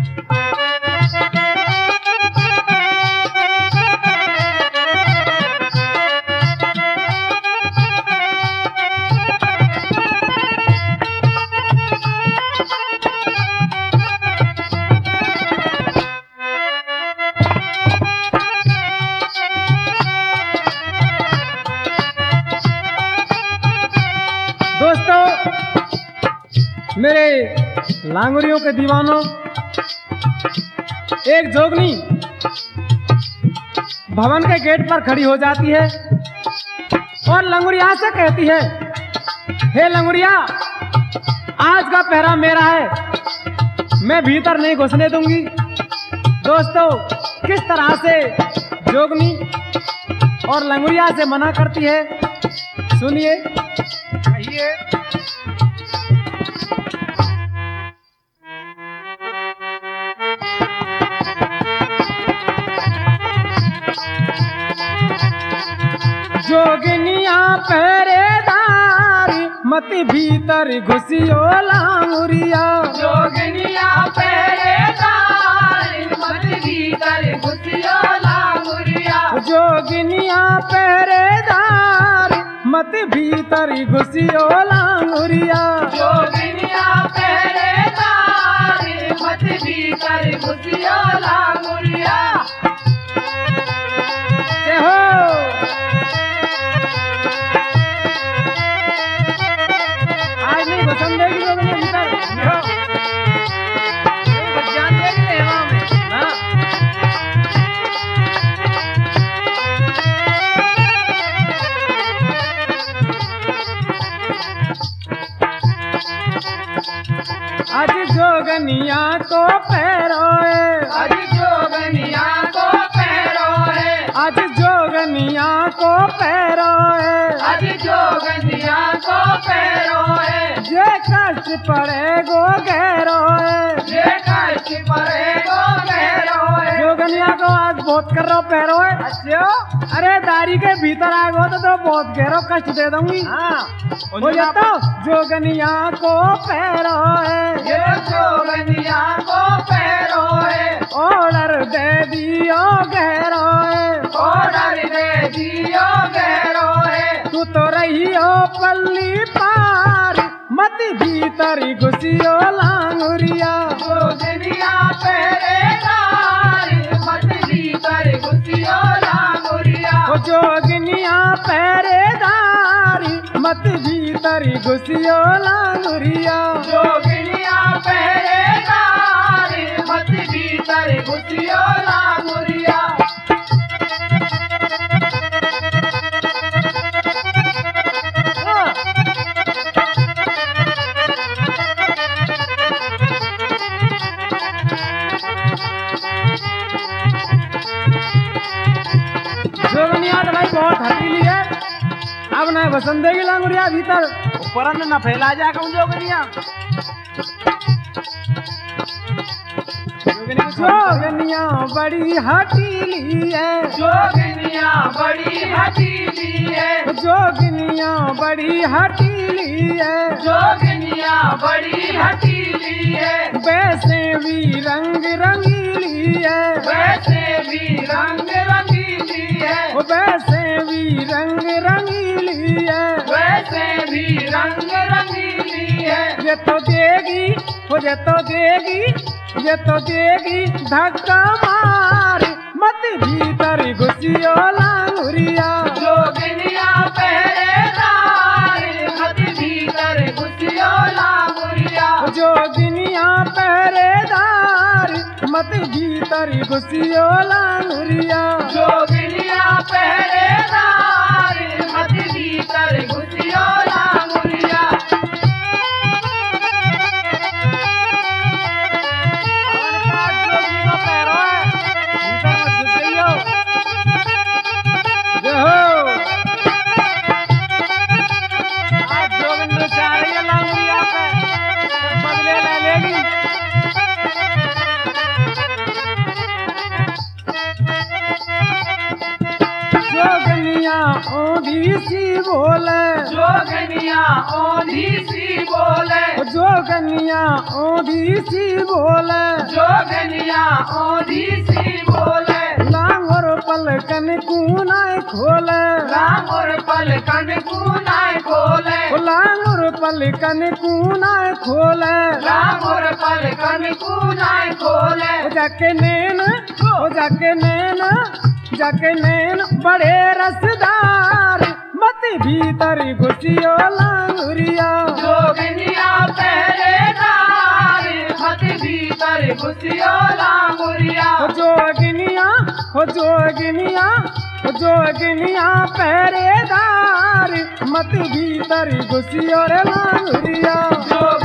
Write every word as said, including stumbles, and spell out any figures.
मेरे लांगुरियों के दीवानों, एक जोगनी भवन के गेट पर खड़ी हो जाती है और लंगुरिया से कहती है, हे लंगुरिया, आज का पहरा मेरा है, मैं भीतर नहीं घुसने दूंगी। दोस्तों, किस तरह से जोगनी और लंगुरिया से मना करती है, सुनिए। कहिए। जोगनिया पहरेदारी मत भीतर घुसियो लांगुरिया। जोगनिया पहरेदारी मत भीतर घुसियो लांगुरिया। जोगनिया पहरेदारी मत भीतर घुसियो लांगुरिया। जोगनिया पहरेदारी मत भीतर घुसियो लांगुरिया। जय हो। आज नहीं घुसन देगी जोगनिया भीतर, जान देगी लेवा में। हाँ। आज जोगनिया को पैरोए, आज जोगनिया को पैरोए, आज जोगनिया को पैरोए, आज जोगनिया को पैरोए। जे कष्ट पड़े गो गहरोए। जे कष्ट पड़े गो गहरोए। जोगनिया को आज बहुत कर रहा पैरोए। अच्छा, अरे दारी के भीतर आ गो तो, तो बहुत गहरा कष्ट दे दूंगी। हाँ, हो जाता जोगनिया को पैरोए, ये जोगनिया को पैरोए। ऑर्डर दे दियो गहरोए, ऑर्डर दे दियो गहरोए। तू तो रहियो पल्ली पार मत भीतर घुसियो लांगुरिया। जोगनिया पहरेदारी मत भीतर घुसियो लांगुरिया। ओ जोगनिया पहरेदारी मत भीतर घुसियो लांगुरिया। जोगनिया पहरेदारी मत भीतर घुसियो लांगुरिया। जोगनिया तो भाई बहुत हटीली है, अब ना घुसन देगी लांगुरिया भीतर। ऊपर न फैला जा कहूं जोगनिया। जोगनिया बड़ी हटीली है, जोगनिया बड़ी हटीली है। जोगनिया बड़ी हटीली है, जोगनिया बड़ी हटीली है। वैसे भी रंग रंगीली है, वैसे भी रंग रंगीली है। वैसे भी रंग रंगीली है। वैसे भी रंग रंगीली है। ये तो देगी, वो ये तो देगी, ये तो देगी धक्का मार मत भीतर घुसियो लांगुरिया। जोगनिया पहरेदारी मत भीतर घुसियो लांगुरिया। जोगनिया पहरेदार मत भीतर घुसियो लांगुरिया। जोगनिया पहरेदारी मत भीतर घुसियो लांगुरिया। जोगनिया ओ ओंधी सी बोले जोगनिया ओंधी सी बोले जोगनिया ओंधी सी बोले जोगनिया ओंधी सी बोले लांगोर पलकन कूनाए खोले राम और पलकन कूनाए खोले लांगोर पलकन कूनाए खोले राम और पलकन कूनाए खोले जाके नैन ओ जाके नैन जाके नैन बड़े रसदार मत भीतर घुसियो लांगुरिया जोगनिया पहरेदार मत भीतर घुसियो लांगुरिया ओ जोगिनिया ओ जोगिनिया ओ जोगिनिया पहरेदार मत भीतर घुसियो रे लांगुरिया जोग